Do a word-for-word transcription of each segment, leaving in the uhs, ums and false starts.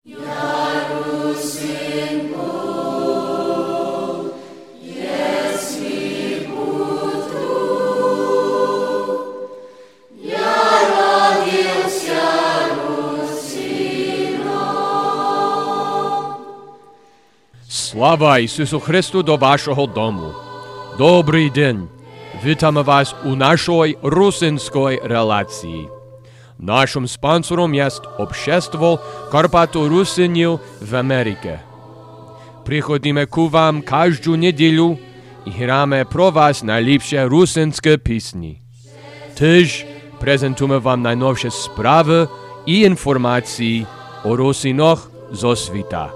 Слава Ісусу Христу до вашого дому. Добрий день. Вітаємо вас у нашій русинській релації. Нашим спонсором є Общество Карпато-Русинів в Америці. Приходимо к вам кожну неділю і граємо про вас найліпші русинські пісні. Теж презентуємо вам найновіші справи і інформації о русинах зо світа.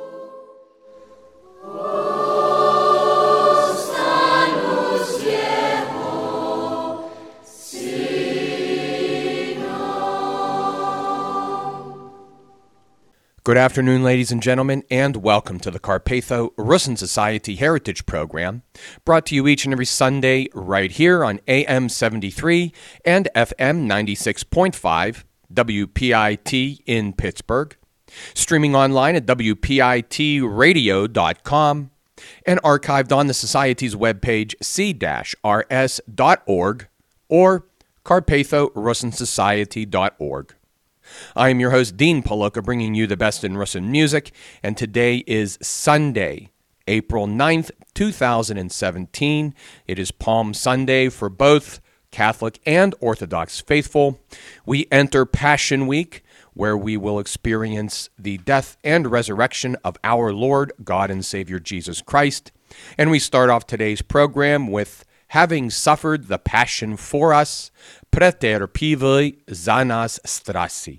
Good afternoon, ladies and gentlemen, and welcome to the Carpatho-Russin Society Heritage Program, brought to you each and every Sunday right here on A M seventy-three and F M ninety-six point five, W P I T in Pittsburgh, streaming online at W P I T radio dot com, and archived on the Society's webpage c r s dot org or carpatho russin society dot org. I am your host, Dean Poloka, bringing you the best in Russin music, and today is Sunday, April ninth, two thousand seventeen. It is Palm Sunday for both Catholic and Orthodox faithful. We enter Passion Week, where we will experience the death and resurrection of our Lord, God, and Savior Jesus Christ. And we start off today's program with having suffered the Passion for us, preterpivy za nas strasy.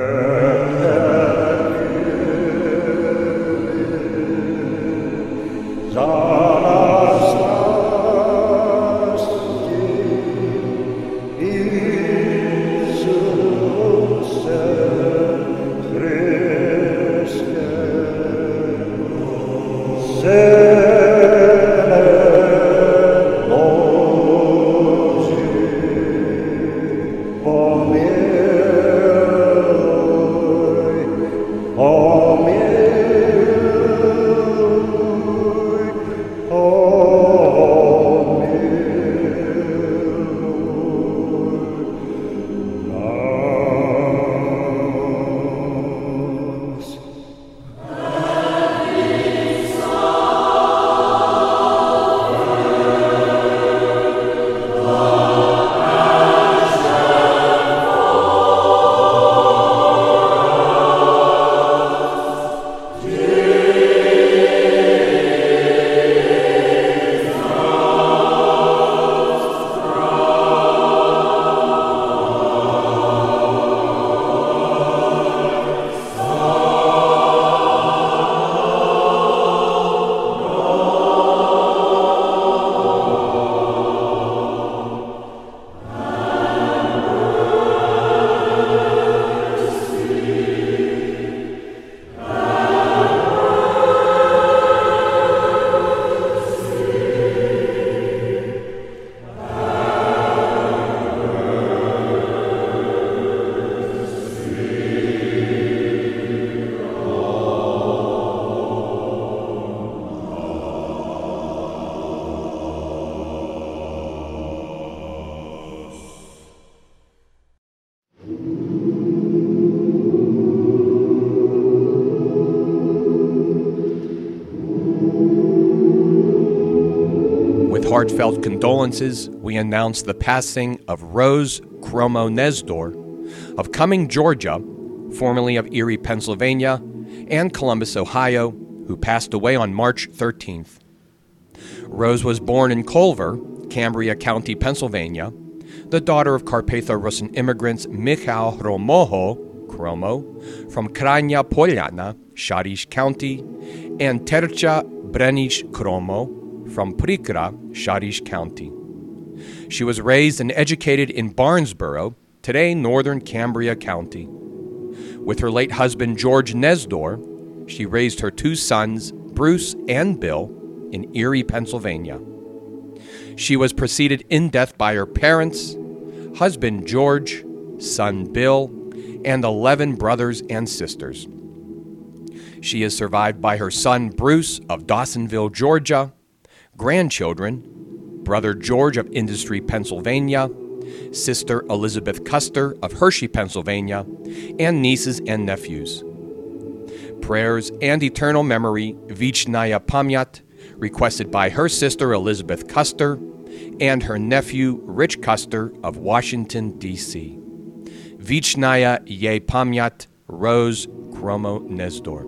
Heartfelt condolences, we announce the passing of Rose Cromo Nesdor of Cumming, Georgia, formerly of Erie, Pennsylvania, and Columbus, Ohio, who passed away on March thirteenth. Rose was born in Culver, Cambria County, Pennsylvania, the daughter of Carpatho-Russin immigrants Michał Romoho Cromo from Krajnia Poljana, Szarisz County, and Tercia Brenish Cromo from Prikra, Szarisz County. She was raised and educated in Barnesboro, today northern Cambria County. With her late husband George Nesdor, she raised her two sons, Bruce and Bill, in Erie, Pennsylvania. She was preceded in death by her parents, husband George, son Bill, and eleven brothers and sisters. She is survived by her son Bruce of Dawsonville, Georgia, grandchildren, brother George of Industry, Pennsylvania, sister Elizabeth Custer of Hershey, Pennsylvania, and nieces and nephews. Prayers and eternal memory, Vichnaya Pamyat, requested by her sister Elizabeth Custer and her nephew Rich Custer of Washington, D C Vichnaya Ye Pamyat, Rose Chromo Nesdor.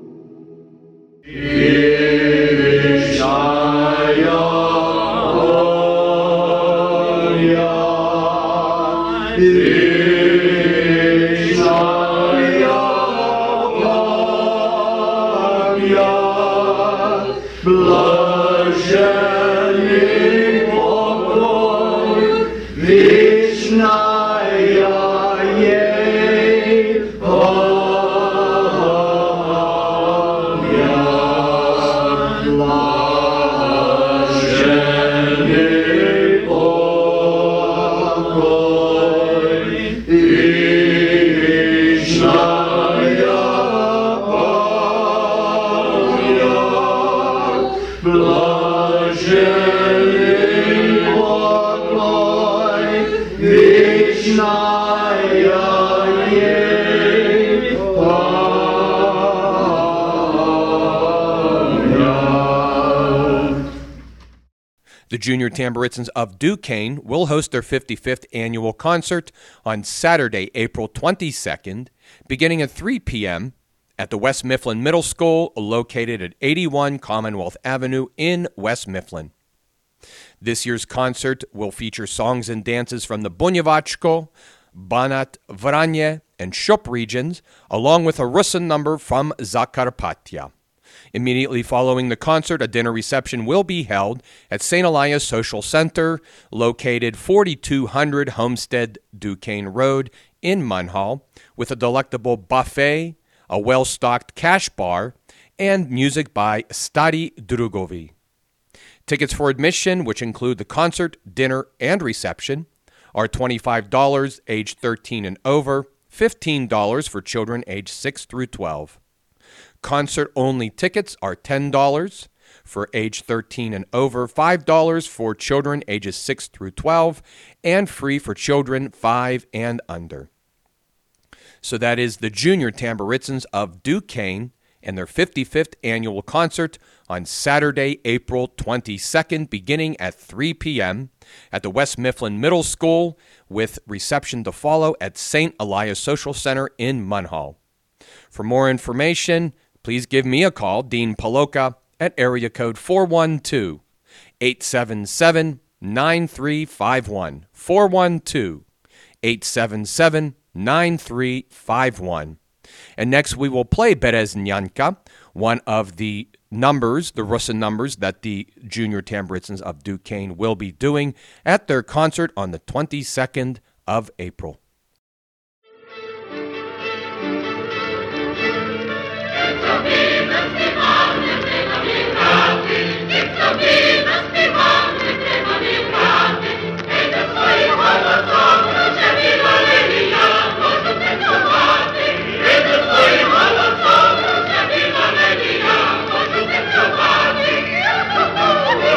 The Junior Tamburitzins of Duquesne will host their fifty-fifth annual concert on Saturday, April twenty-second, beginning at three p.m. at the West Mifflin Middle School, located at eighty-one Commonwealth Avenue in West Mifflin. This year's concert will feature songs and dances from the Bunyevaczko, Banat, Vranje, and Shup regions, along with a Rusyn number from Zakarpattia. Immediately following the concert, a dinner reception will be held at Saint Elias Social Center, located forty-two hundred Homestead Duquesne Road in Munhall, with a delectable buffet, a well-stocked cash bar, and music by Stari Drugovi. Tickets for admission, which include the concert, dinner, and reception, are twenty-five dollars age thirteen and over, fifteen dollars for children age six through twelve. Concert-only tickets are ten dollars for age thirteen and over, five dollars for children ages six through twelve, and free for children five and under. So that is the Junior Tamburitzins of Duquesne and their fifty-fifth annual concert on Saturday, April twenty-second, beginning at three p.m. at the West Mifflin Middle School, with reception to follow at Saint Elias Social Center in Munhall. For more information, please give me a call, Dean Paloka, at area code four one two, eight seven seven, nine three five one, four one two, eight seven seven, nine three five one. And next we will play Bereznyanka, one of the numbers, the Rusyn numbers, that the Junior Tamburitzins of Duquesne will be doing at their concert on the twenty-second of April.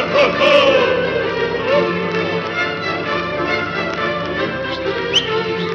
Thank you.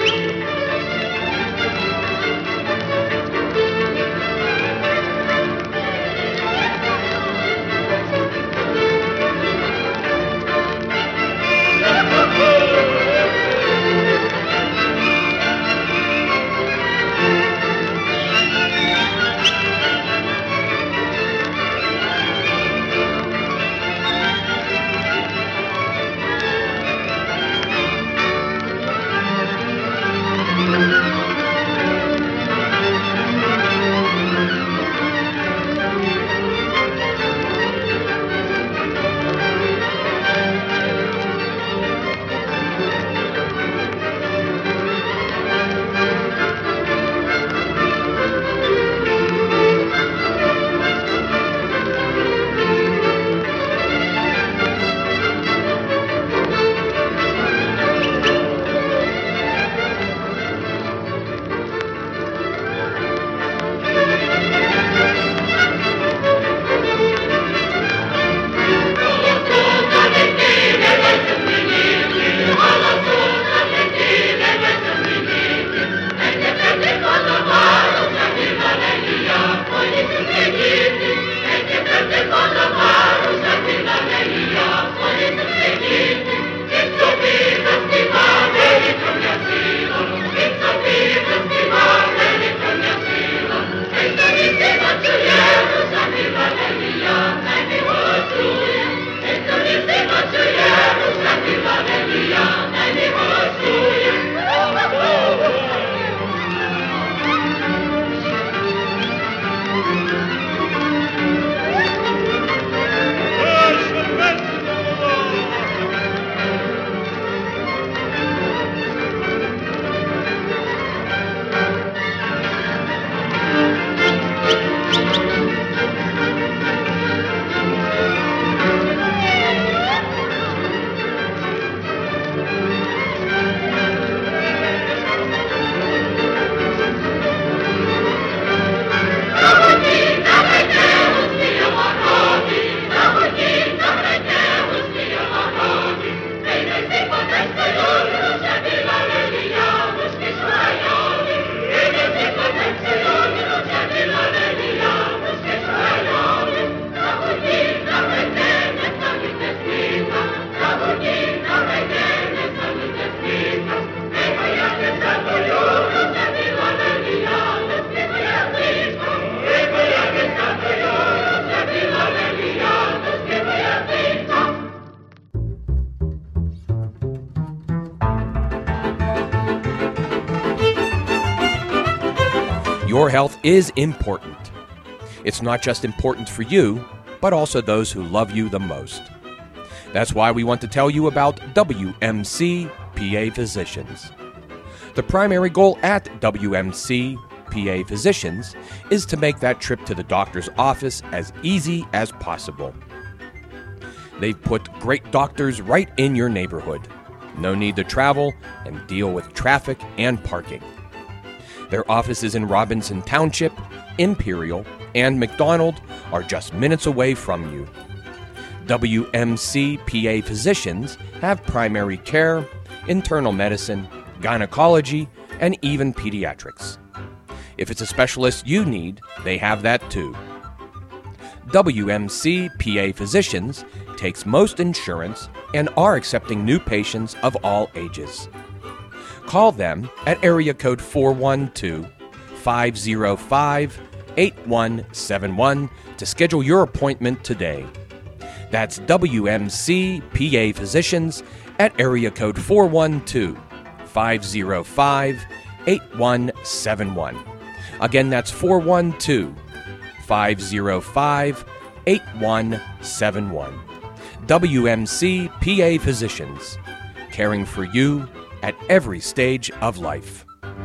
Your health is important. It's not just important for you, but also those who love you the most. That's why we want to tell you about W M C P A Physicians. The primary goal at W M C P A Physicians is to make that trip to the doctor's office as easy as possible. They've put great doctors right in your neighborhood. No need to travel and deal with traffic and parking. Their offices in Robinson Township, Imperial, and McDonald are just minutes away from you. W M C P A Physicians have primary care, internal medicine, gynecology, and even pediatrics. If it's a specialist you need, they have that too. W M C P A Physicians takes most insurance and are accepting new patients of all ages. Call them at area code four one two, five zero five, eight one seven one to schedule your appointment today. That's W M C P A Physicians at area code four one two, five zero five, eight one seven one. Again, that's four one two, five zero five, eight one seven one. W M C P A Physicians, caring for you at every stage of life.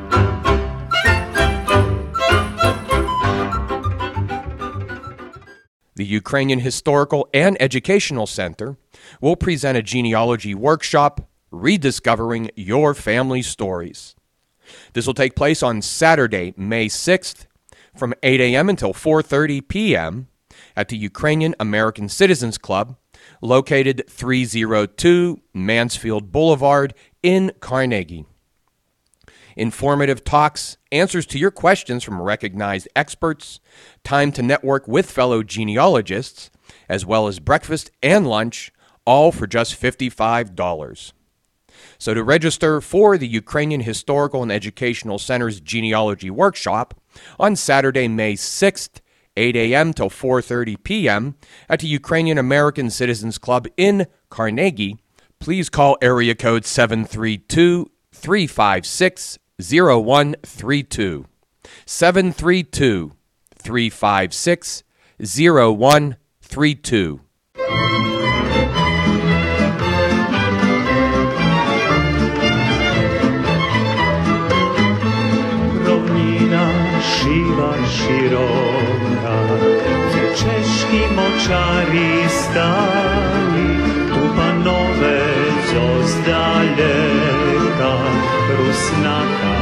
The Ukrainian Historical and Educational Center will present a genealogy workshop, Rediscovering Your Family Stories. This will take place on Saturday, May sixth, from eight a.m. until four thirty p.m. at the Ukrainian American Citizens Club, located three oh two Mansfield Boulevard in Carnegie. Informative talks, answers to your questions from recognized experts, time to network with fellow genealogists, as well as breakfast and lunch, all for just fifty-five dollars. So to register for the Ukrainian Historical and Educational Center's Genealogy Workshop on Saturday, May sixth, eight a.m. till four thirty p.m. at the Ukrainian American Citizens Club in Carnegie, please call area code seven three two, three five six, zero one three two. seven three two, three five six, zero one three two. Siwa široka, gdzie czeszki moczari stali, tu panowe z daleka, Rusnaka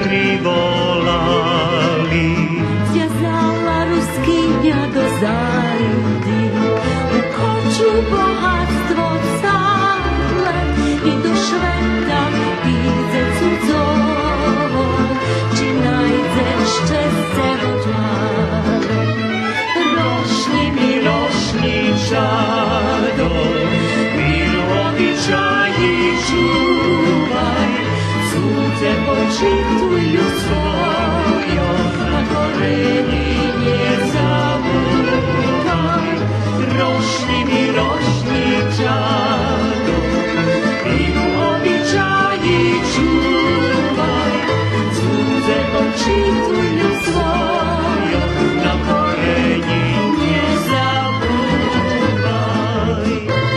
privolali. Związała Ruskinia do Zajdy, u koczu bohatstwo całe i do Szweda widzę cudzowo, czy najdzesz czesnego dziarę. Rośnie mi, rośnie czado, miłowi czai czuwaj, cudze poczytuj swoją, na koreni nie zabłukaj. Rośnie mi, rośnie czado, miłowi czai czuwaj, cudze poczytuj swoją, na koreni nie zabłukaj.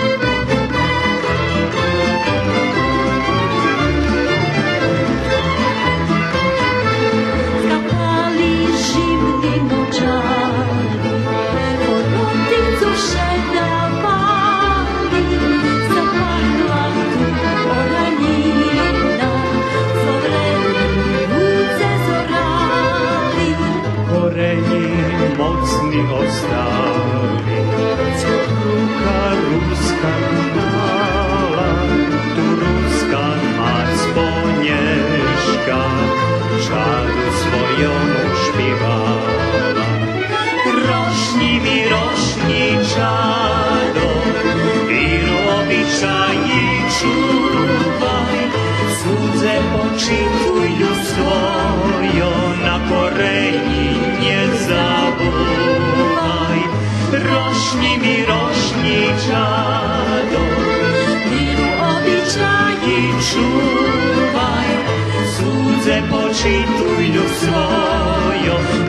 Skakali zimni moczari, poroty dusze dawali, zapachła tu poranina, co wredni łódce zorali. Koreni mocni ostali, co kruka ruska mala, tu ruska mac Ponieszka, czadu swoją śpiewała. Rośni mi, rośni czado, wielu obyczaji czuwaj, cudze poczytuj swoją, na koreni nie zabłukaj. Rośni mi, rośni czado, wielu obyczaji czuwaj, cudze poczytuj swoją,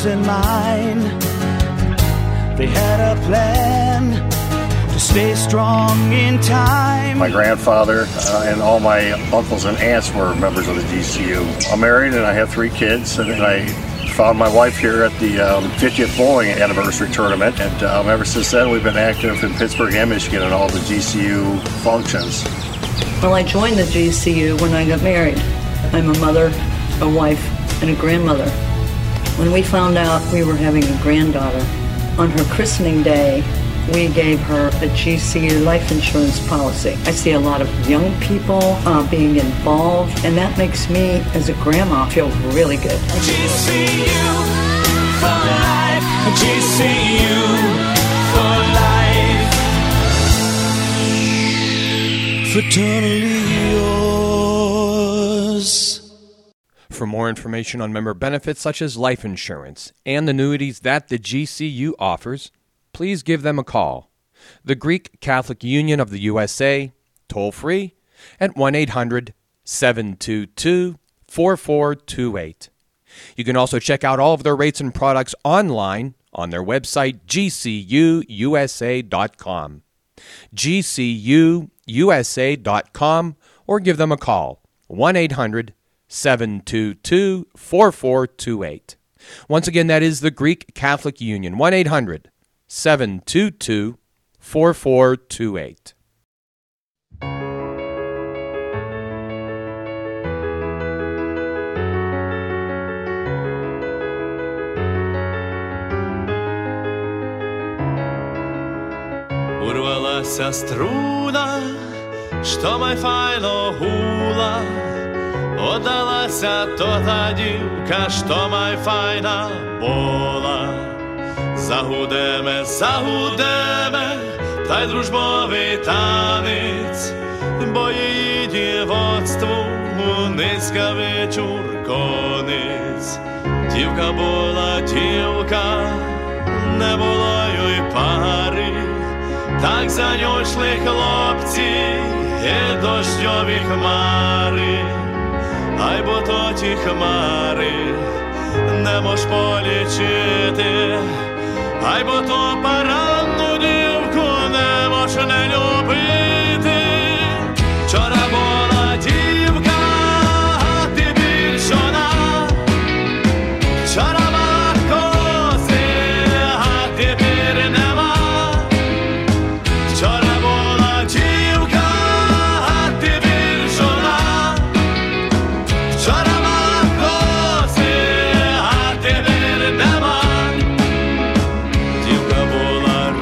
yours and mine. They had a plan to stay strong in time. My grandfather uh, and all my uncles and aunts were members of the G C U. I'm married and I have three kids, and I found my wife here at the um, fiftieth bowling anniversary tournament, and um, ever since then we've been active in Pittsburgh and Michigan in all the G C U functions. Well, I joined the G C U when I got married. I'm a mother, a wife, and a grandmother. When we found out we were having a granddaughter, on her christening day, we gave her a G C U life insurance policy. I see a lot of young people uh, being involved, and that makes me, as a grandma, feel really good. G C U for life, G C U for life. Fraternally yours. For more information on member benefits such as life insurance and annuities that the G C U offers, please give them a call. The Greek Catholic Union of the U S A, toll free at one eight hundred, seven two two, four four two eight. You can also check out all of their rates and products online on their website, G C U U S A dot com. G C U U S A dot com, or give them a call, one eight hundred, seven two two, four four two eight. Once again, that is the Greek Catholic Union, one eight hundred, seven two two, four four two eight. Урвалася струна, що май файно гула, отдалася то та дівка, що май файна була. Загудеме, загудеме, та й дружбовий танець, бо її дівоцтву низька вечір конець. Дівка була дівка, не було й пари, так за нього йшли хлопці і дощові хмари. Ай, бо то ті хмари не мож полічити, ай, бо то паранну дівку не мож не любити. Вчора була дівка, а ти більш вона. Вчора мала коси, а тепер нема. Вчора була дівка, а ти більш вона. Вчора мала коси, а тепер нема. Дівка була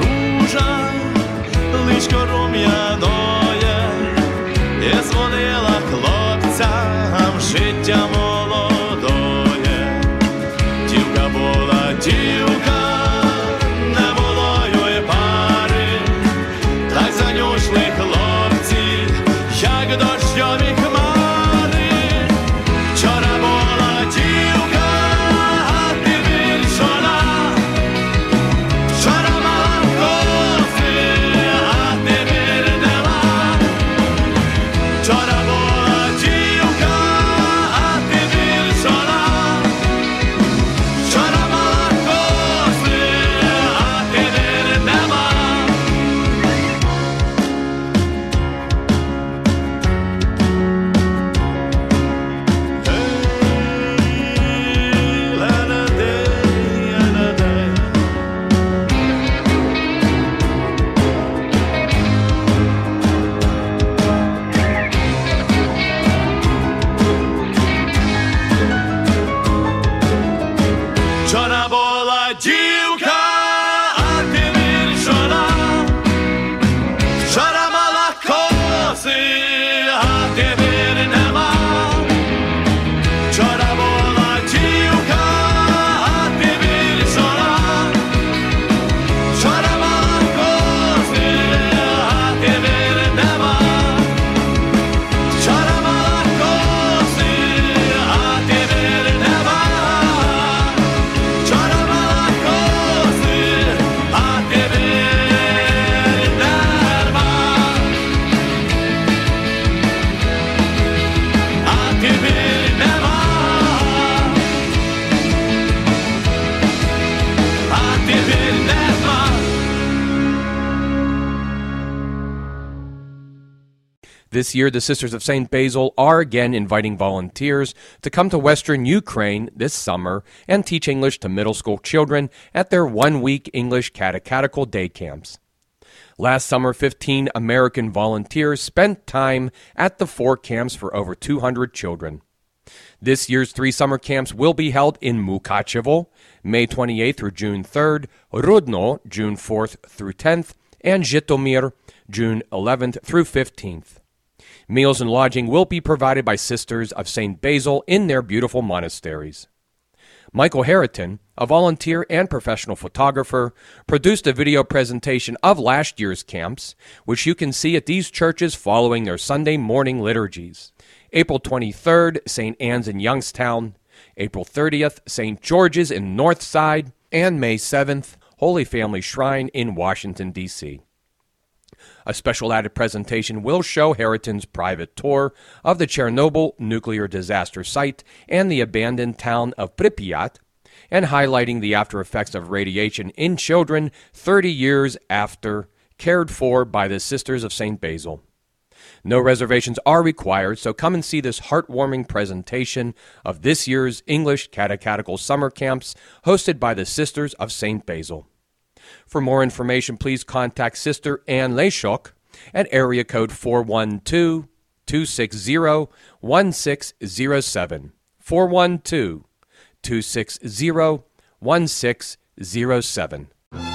This year, the Sisters of Saint Basil are again inviting volunteers to come to Western Ukraine this summer and teach English to middle school children at their one-week English catechetical day camps. Last summer, fifteen American volunteers spent time at the four camps for over two hundred children. This year's three summer camps will be held in Mukachevo, May twenty-eighth through June third, Rudno, June fourth through tenth, and Zhytomyr, June eleventh through fifteenth. Meals and lodging will be provided by Sisters of Saint Basil in their beautiful monasteries. Michael Harriton, a volunteer and professional photographer, produced a video presentation of last year's camps, which you can see at these churches following their Sunday morning liturgies. April twenty-third, Saint Anne's in Youngstown, April thirtieth, Saint George's in Northside, and May seventh, Holy Family Shrine in Washington, D C A special added presentation will show Harriton's private tour of the Chernobyl nuclear disaster site and the abandoned town of Pripyat, and highlighting the after effects of radiation in children thirty years after, cared for by the Sisters of Saint Basil. No reservations are required, so come and see this heartwarming presentation of this year's English catechetical summer camps hosted by the Sisters of Saint Basil. For more information, please contact Sister Anne Leshok at area code four one two, two six zero, one six zero seven, four one two, two six zero, one six zero seven.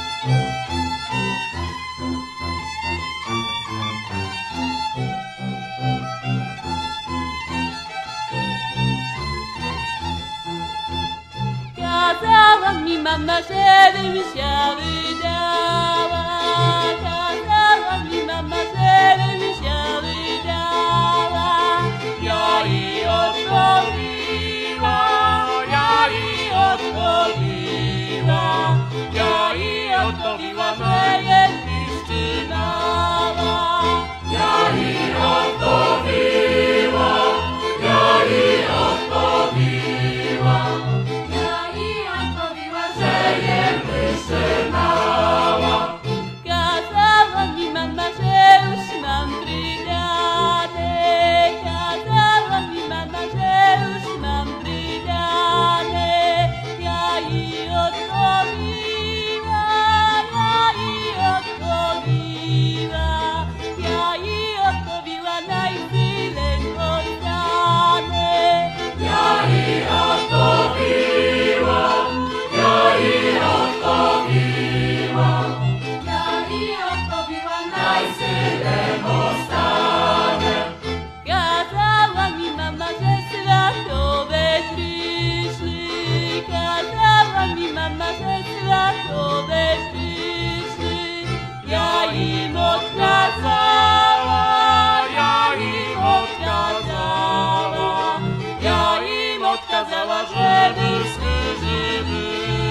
Kazała mi mama, żebym się wydała. Kazała mi mama, żebym się wydała. Ja jej odpowiła, ja jej odpowiła, ja jej odpowiła, że jest wyszczynała. Ja jej odpowiła, ja jej odpowiła. Kazała mi mama, że już mam brylany. Kazała mi mama, że już mam brylany. Ja jej odpowiła, ja jej odpowiła, ja jej odpowiła, najchwilej oddany. Ja jej odpowiła, ja jej odpowiła, ja jej odpowiła, najsylem ostanę. Kazała mi mama, że światowe przyszli. Kazała mi mama, że światowe przyszli. Ja im odkazała, ja im odkazała, ja im odkazała, żeby służyły.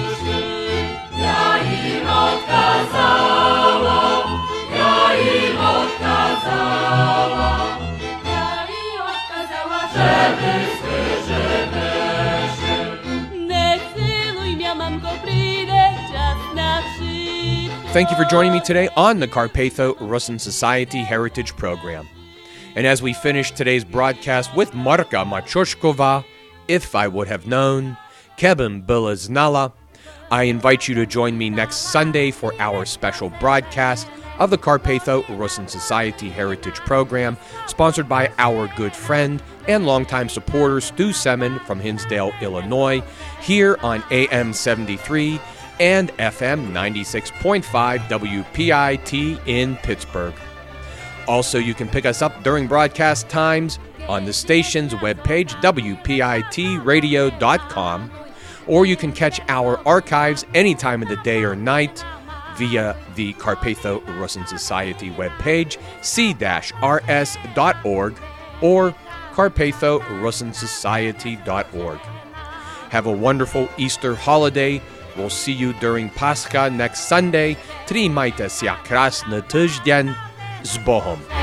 Ja im odkazała, ja im odkazała, ja im odkazała, żeby służyły. Nie chwiluj mnie, mamko, przyjdzie czas na wszystko. Thank you for joining me today on the Carpatho Rusin Society Heritage Program. And as we finish today's broadcast with Marka Machoshkova, If I Would Have Known, Kebim Bilaznala, I invite you to join me next Sunday for our special broadcast of the Carpatho Rusin Society Heritage Program, sponsored by our good friend and longtime supporter Stu Semin from Hinsdale, Illinois, here on A M seventy-three and F M ninety-six point five W P I T in Pittsburgh. Also, you can pick us up during broadcast times on the station's webpage, W P I T radio dot com, or you can catch our archives any time of the day or night via the Carpatho Rusin Society webpage, c dash r s dot org, or carpatho rusin society dot org. Have a wonderful Easter holiday. We'll see you during Pascha next Sunday. Trimajte się krasny tydzień. Z Bohom.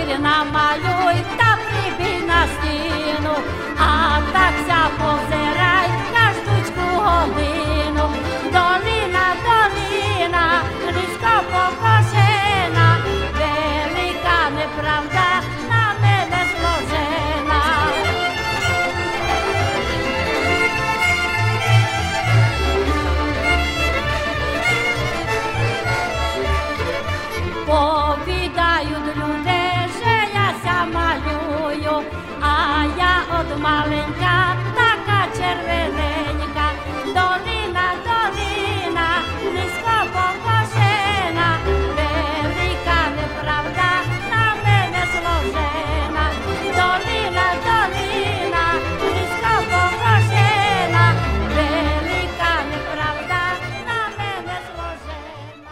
двері намалюй та прибій на стіну, а так ся позирай на штучку годину. Долина, долина, низько покошена, велика неправда на мене зложена. Повідають люди, що я ся малюю, а я от маленька, така червоненька. Долина, долина, низько покошена, велика неправда на мене зложена. Долина, долина, низько покошена, велика неправда на мене зложена.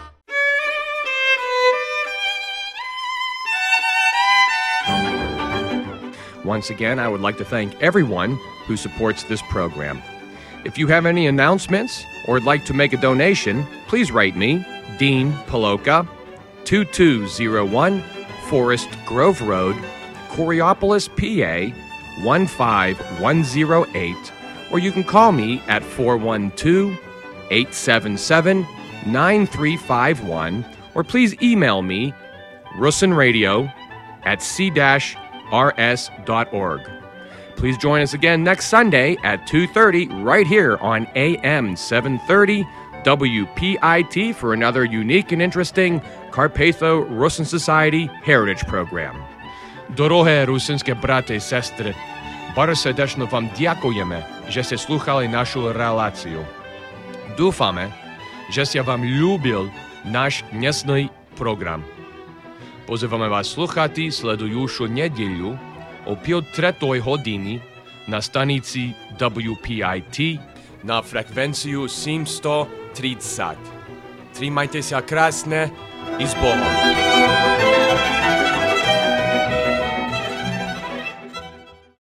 Once again, I would like to thank everyone who supports this program. If you have any announcements or would like to make a donation, please write me, Dean Paloka, two two zero one Forest Grove Road, Coriopolis, P A, one five one zero eight, or you can call me at four one two, eight seven seven, nine three five one, or please email me, russinradio at c dash r s dot org. Please join us again next Sunday at two thirty right here on A M seven thirty W P I T for another unique and interesting Carpatho-Rusyn Society Heritage Program. Дороге русинське брати і сестри, bardzo serdecznie wam dziękujemy, że ste słuchali naszą relację. Dúfame, że ste wam lubil nasz dnesny program. Pozývame vás sluchati sledujúšu nedeľu o pol tretej hodiny na stanici W P I T na frekvenciu sedemsto tridsať. Trimajte sa krásne i s Bohom.